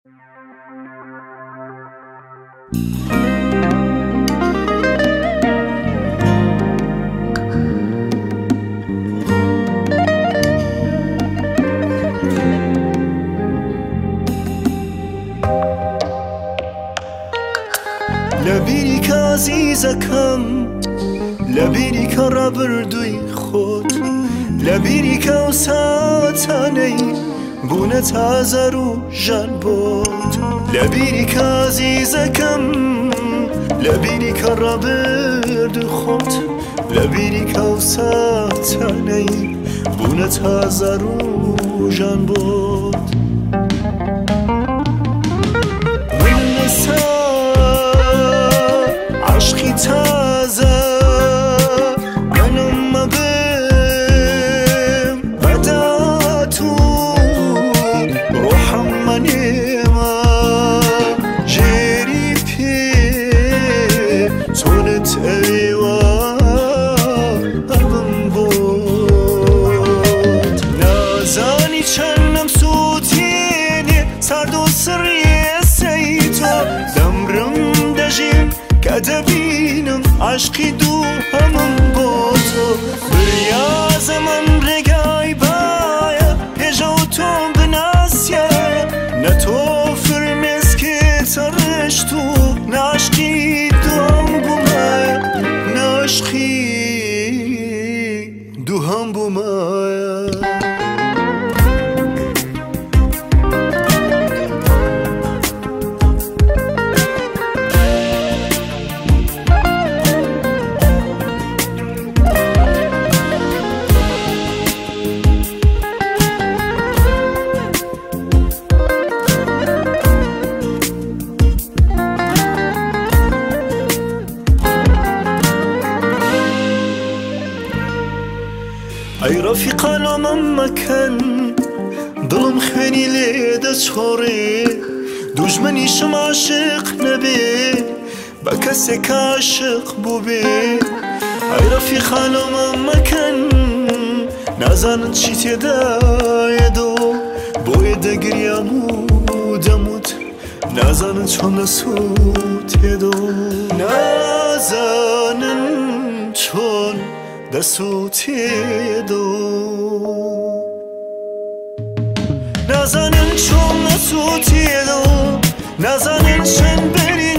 لبیری که عزیزکم، لبیری که را بردوی خود، لبیری که وساتنی بونه تازه رو جان بود. لبیری که عزیزکم، لبیری که را بردوی خود، لبیری که وساتنی بونه تازه رو جان بود. عشقی تازه گنم مبیم بدا تو روحم منیما جیری پی تونت ایوا ابم بود. نازانی چنم سوتینی سرد و سری سیتو دمرم دجیم که دبینم عشقی دو همون با تو. بریاز من رگای باید پیجا تو بناسیه نه تو فرمز که ترش تو نه عشقی دو هم بومه نه عشقی دو هم بومه. ای رفیقانم مکن دلم خیلی لیده چوری دشمنیشم عاشق نبی با کسی که عاشق بوبی. ای رفیقانم مکن نزن چی تدایدو باید گریم دمود نزن چون سوت یدو نزنن چون دسوتی دو نزنن چون دسوتی دو نزنن چن بری